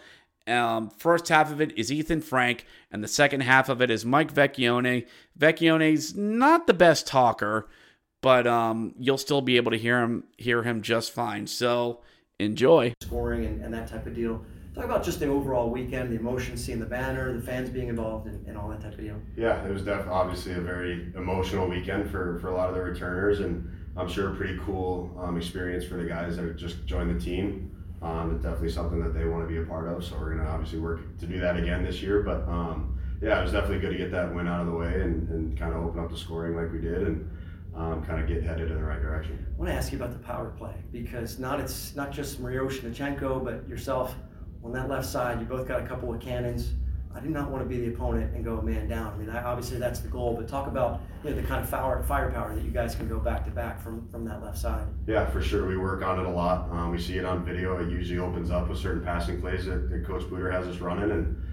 First half of it is Ethan Frank, and the second half of it is Mike Vecchione. Vecchione's not the best talker, but you'll still be able to hear him just fine. So enjoy. Scoring and that type of deal. Talk about just the overall weekend, the emotions, seeing the banner, the fans being involved, and all that type of deal. Yeah, it was definitely obviously a very emotional weekend for a lot of the returners, and I'm sure a pretty cool experience for the guys that just joined the team. It's definitely something that they want to be a part of, so we're going to obviously work to do that again this year. But yeah, it was definitely good to get that win out of the way and kind of open up the scoring like we did and kind of get headed in the right direction. I want to ask you about the power play, because it's not just Mario Shinachenko, but yourself on that left side. You both got a couple of cannons. I do not want to be the opponent and go a man down. I mean, obviously that's the goal, but talk about the kind of firepower that you guys can go back to back from that left side. Yeah, for sure. We work on it a lot. We see it on video. It usually opens up with certain passing plays that Coach Booter has us running,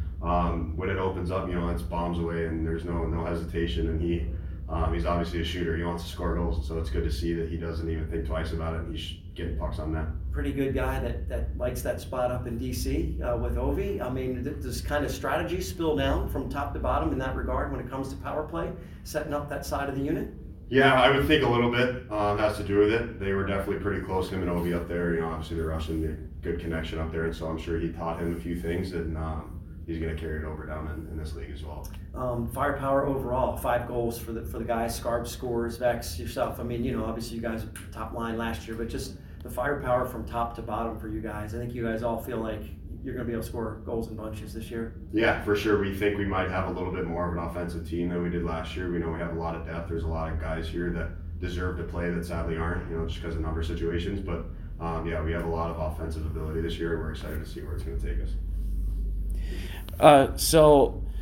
and when it opens up, it's bombs away, and there's no hesitation. And he's obviously a shooter. He wants to score goals, so it's good to see that he doesn't even think twice about it. He's getting pucks on net. Pretty good guy that likes that spot up in DC with Ovi. I mean, does kind of strategy spill down from top to bottom in that regard when it comes to power play, setting up that side of the unit? Yeah, I would think a little bit has to do with it. They were definitely pretty close, him and Ovi up there. Obviously they're Russian, a good connection up there, and so I'm sure he taught him a few things, and he's going to carry it over down in this league as well. Firepower overall, 5 goals for the guys. Scarb scores, Vex, yourself. I mean, obviously you guys were top line last year, but just the firepower from top to bottom for you guys. I think you guys all feel like you're going to be able to score goals in bunches this year. Yeah, for sure. We think we might have a little bit more of an offensive team than we did last year. We know we have a lot of depth. There's a lot of guys here that deserve to play that sadly aren't, just because of number situations. But yeah, we have a lot of offensive ability this year, and we're excited to see where it's going to take us. So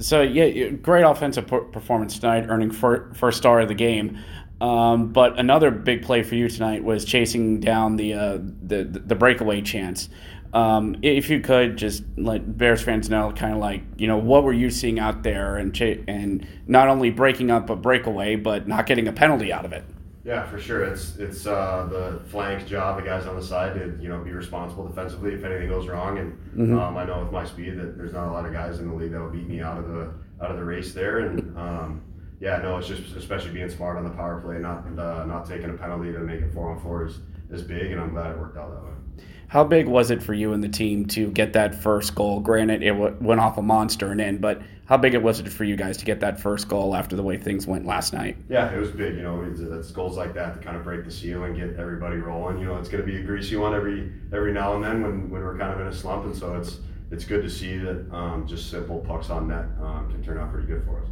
So, yeah, great offensive performance tonight, earning first star of the game. But another big play for you tonight was chasing down the breakaway chance. If you could just let Bears fans know, kind of like, what were you seeing out there, and not only breaking up a breakaway, but not getting a penalty out of it. Yeah, for sure. It's the flank job, the guys on the side, to be responsible defensively if anything goes wrong. And I know with my speed that there's not a lot of guys in the league that will beat me out of the race there. And it's just especially being smart on the power play, not taking a penalty to make it 4-on-4 is big, and I'm glad it worked out that way. How big was it for you and the team to get that first goal? Granted, it went off a monster and in, but how big was it for you guys to get that first goal after the way things went last night? Yeah, it was big. It's goals like that to kind of break the seal and get everybody rolling. It's going to be a greasy one every now and then when we're kind of in a slump, and so it's good to see that just simple pucks on net can turn out pretty good for us.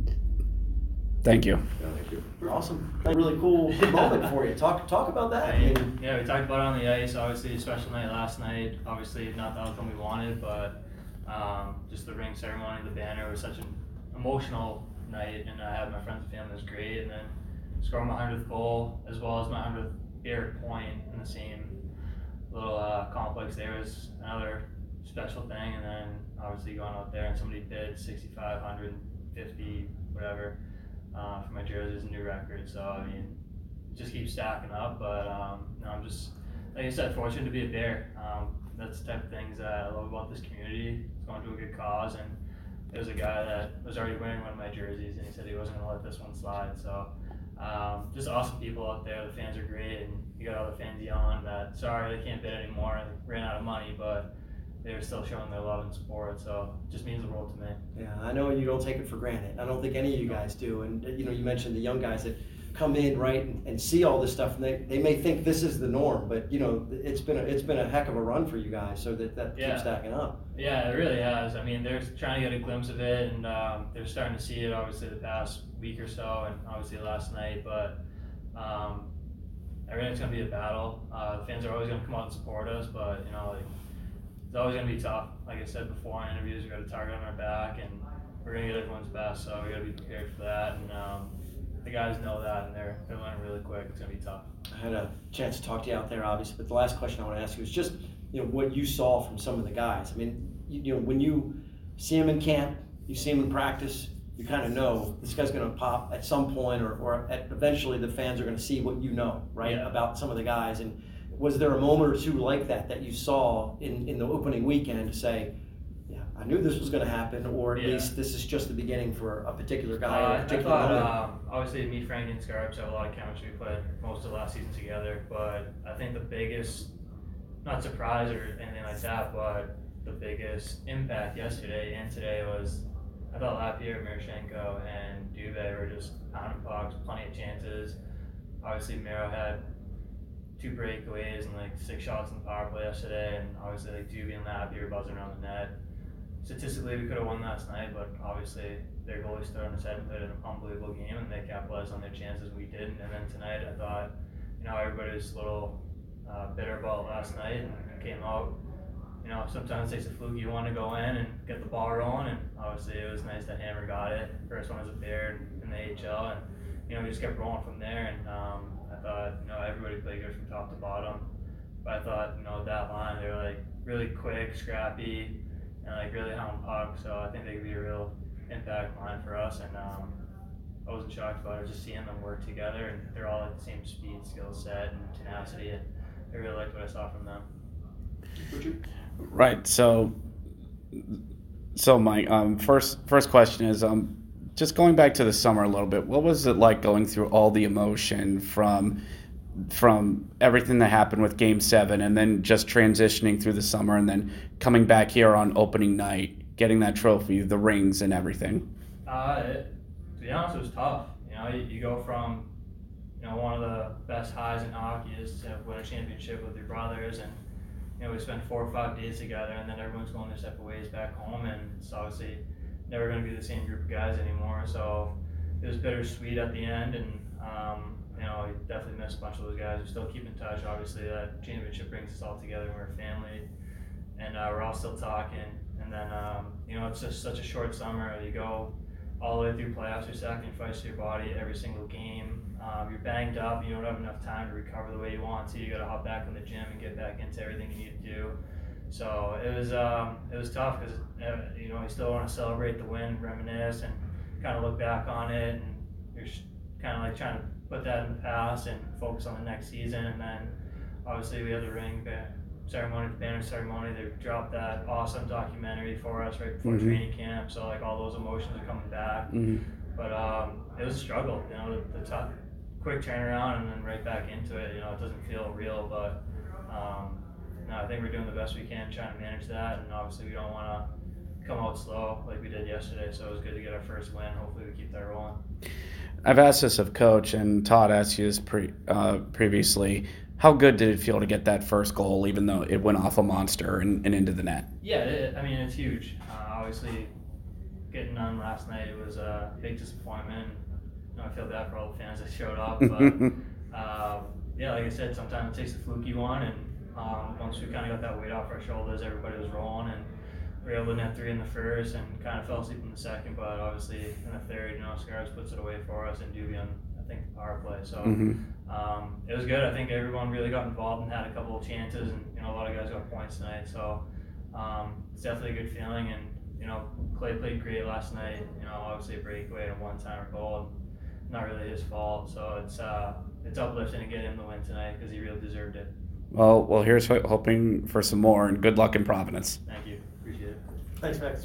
Thank you. Yeah, thank you. Awesome. Really cool moment for you. Talk about that. We talked about it on the ice. Obviously, a special night last night. Obviously, not the outcome we wanted, but just the ring ceremony, the banner was such an emotional night, and I had my friends and family. It was great, and then scoring my 100th goal as well as my 100th Bear point in the same little complex there was another special thing. And then obviously going out there and somebody bid 65, 150, whatever. For my jersey is a new record, so it just keeps stacking up. But I'm just, like I said, fortunate to be a Bear. That's the type of things that I love about this community. It's going to a good cause, and there's a guy that was already wearing one of my jerseys, and he said he wasn't going to let this one slide. So just awesome people out there. The fans are great, and you got all the fans yelling that sorry they can't bid anymore, they ran out of money, but they were still showing their love and support, so it just means the world to me. Yeah, I know you don't take it for granted. I don't think any of you guys do. And you mentioned the young guys that come in, right, and see all this stuff, and they may think this is the norm, but it's been a heck of a run for you guys, so that keeps stacking up. Yeah, it really has. They're trying to get a glimpse of it, and they're starting to see it obviously the past week or so, and obviously last night. But everything's going to be a battle. The fans are always going to come out and support us, but it's always going to be tough. Like I said before in interviews, we've got a target on our back, and we're going to get everyone's best, so we got to be prepared for that. And the guys know that, and they're learning really quick. It's going to be tough. I had a chance to talk to you out there, obviously, but the last question I want to ask you is just what you saw from some of the guys. When you see them in camp, you see them in practice, you kind of know this guy's going to pop at some point, or eventually the fans are going to see what right, about some of the guys. And was there a moment or two like that you saw in the opening weekend to say, yeah, I knew this was going to happen, or at least this is just the beginning for a particular guy or a particular moment? Obviously, me, Frank, and Scarps have a lot of chemistry. We played most of last season together, but I think the biggest, not surprise or anything like that, but the biggest impact yesterday and today was I thought Lapierre, Marchenko, and Dubé were just pounding pucks, plenty of chances. Obviously, Miro had 2 breakaways and 6 shots in the power play yesterday, and obviously Dubé and Lapierre buzzing around the net. Statistically, we could have won last night, but obviously their goalie stood on his head and played an unbelievable game, and they capitalized on their chances. We didn't. And then tonight, I thought, everybody was a little bitter about last night and came out. Sometimes it takes a fluke. You want to go in and get the ball rolling, and obviously it was nice that Hammer got it. First one as a Bear in the AHL, and we just kept rolling from there. And I thought, everybody played good from top to bottom. But I thought, that line, they were really quick, scrappy, and really hound puck. So I think they could be a real impact line for us. And I wasn't shocked about it, just seeing them work together, and they're all at the same speed, skill set, and tenacity. And I really liked what I saw from them. Right. So Mike, first question is just going back to the summer a little bit. What was it like going through all the emotion from everything that happened with Game 7, and then just transitioning through the summer, and then coming back here on opening night, getting that trophy, the rings, and everything? To be honest, it was tough. You go from one of the best highs in hockey is to win a championship with your brothers, and we spend 4 or 5 days together, and then everyone's going their separate ways back home, and it's obviously never going to be the same group of guys anymore. So it was bittersweet at the end, and I definitely miss a bunch of those guys. We still keep in touch. Obviously, that championship brings us all together, and we're a family. and we're all still talking. And then, it's just such a short summer. You go all the way through playoffs, you're sacrificing your body every single game. You're banged up, you don't have enough time to recover the way you want to. You got to hop back in the gym and get back into everything you need to do. So it was tough because you still want to celebrate the win, reminisce, and kind of look back on it, and you're kind of like trying to put that in the past and focus on the next season. And then obviously we had the ring ceremony, the banner ceremony. They dropped that awesome documentary for us right before training camp. So like all those emotions are coming back. But it was a struggle, the tough, quick turnaround and then right back into it. It doesn't feel real, but I think we're doing the best we can trying to manage that. And obviously we don't want to come out slow like we did yesterday. So it was good to get our first win. Hopefully we keep that rolling. I've asked this of Coach, and Todd asked you this previously. How good did it feel to get that first goal, even though it went off a monster and into the net? Yeah, it's huge. Obviously, getting none last night, it was a big disappointment. I feel bad for all the fans that showed up. But, like I said, sometimes it takes a fluky one. And once we kind of got that weight off our shoulders, everybody was rolling. And we were able to net 3 in the first and kind of fell asleep in the second. But obviously, in the third, Scarves puts it away for us and Doobie on, I think, the power play. So it was good. I think everyone really got involved and had a couple of chances, and a lot of guys got points tonight. So it's definitely a good feeling. And Clay played great last night. Obviously a breakaway and a one-timer goal, not really his fault. So it's uplifting to get him the win tonight because he really deserved it. Well, here's hoping for some more, and good luck in Providence. Thank you. Appreciate it. Thanks, Max.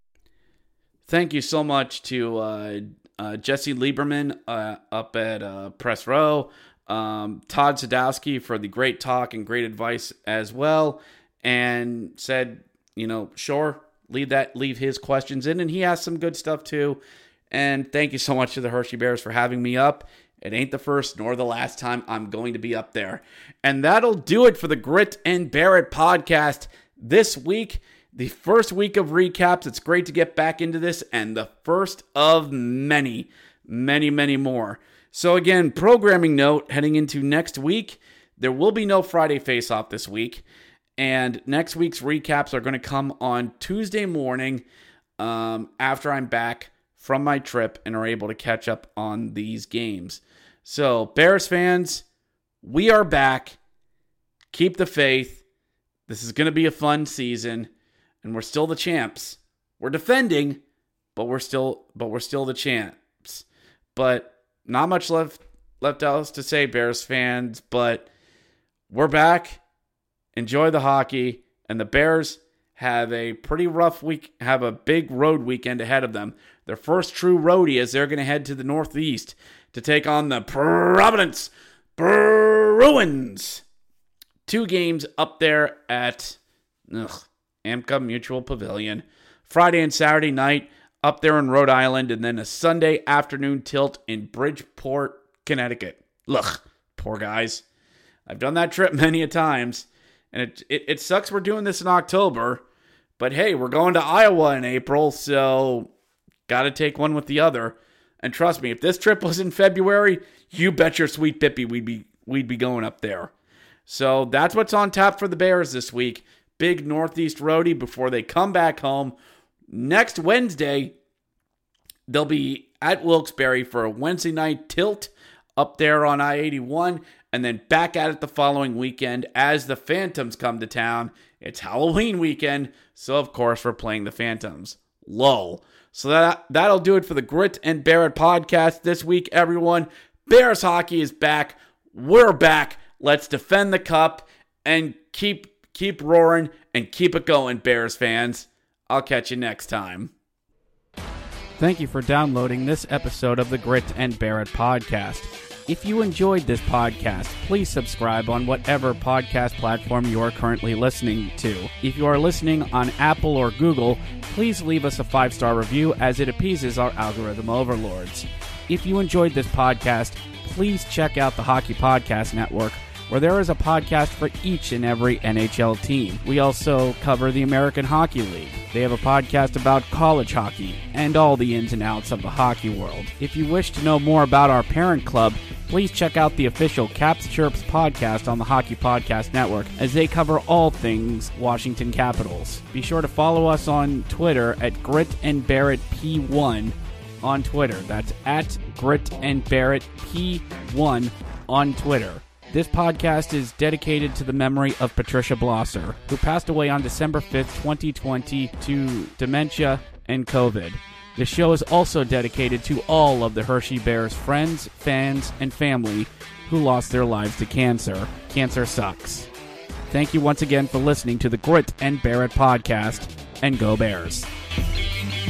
Thank you so much to Jesse Lieberman up at Press Row, Todd Sadowski for the great talk and great advice as well, and said, sure, leave his questions in, and he asked some good stuff too. And thank you so much to the Hershey Bears for having me up. It ain't the first nor the last time I'm going to be up there. And that'll do it for the Grit and Bear It podcast this week. The first week of recaps. It's great to get back into this, and the first of many, many, many more. So again, programming note, heading into next week, there will be no Friday face-off this week, and next week's recaps are going to come on Tuesday morning after I'm back from my trip and are able to catch up on these games. So, Bears fans, we are back. Keep the faith. This is going to be a fun season. And we're still the champs. We're defending, but we're still the champs. But not much left else to say, Bears fans. But we're back. Enjoy the hockey. And the Bears have a pretty rough week. Have a big road weekend ahead of them. Their first true roadie as they're going to head to the Northeast to take on the Providence Bruins. 2 games up there at Amca Mutual Pavilion. Friday and Saturday night up there in Rhode Island, and then a Sunday afternoon tilt in Bridgeport, Connecticut. Poor guys. I've done that trip many a times, and it sucks we're doing this in October, but hey, we're going to Iowa in April, so got to take one with the other. And trust me, if this trip was in February, you bet your sweet Bippy we'd be going up there. So that's what's on tap for the Bears this week. Big Northeast roadie before they come back home. Next Wednesday, they'll be at Wilkes-Barre for a Wednesday night tilt up there on I-81, and then back at it the following weekend as the Phantoms come to town. It's Halloween weekend, so of course we're playing the Phantoms. Lol. So that'll do it for the Grit and Bear It podcast this week, everyone. Bears hockey is back. We're back. Let's defend the cup and keep roaring and keep it going, Bears fans. I'll catch you next time. Thank you for downloading this episode of the Grit and Bear It podcast. If you enjoyed this podcast, please subscribe on whatever podcast platform you are currently listening to. If you are listening on Apple or Google, please leave us a 5-star review as it appeases our algorithm overlords. If you enjoyed this podcast, please check out the Hockey Podcast Network, where there is a podcast for each and every NHL team. We also cover the American Hockey League. They have a podcast about college hockey and all the ins and outs of the hockey world. If you wish to know more about our parent club, please check out the official Caps Chirps podcast on the Hockey Podcast Network, as they cover all things Washington Capitals. Be sure to follow us on Twitter at Grit and Barrett P1 on Twitter. That's at Grit and Barrett P1 on Twitter. This podcast is dedicated to the memory of Patricia Blosser, who passed away on December 5th, 2020 to dementia and COVID. The show is also dedicated to all of the Hershey Bears friends, fans, and family who lost their lives to cancer. Cancer sucks. Thank you once again for listening to the Grit and Barrett podcast, and go Bears.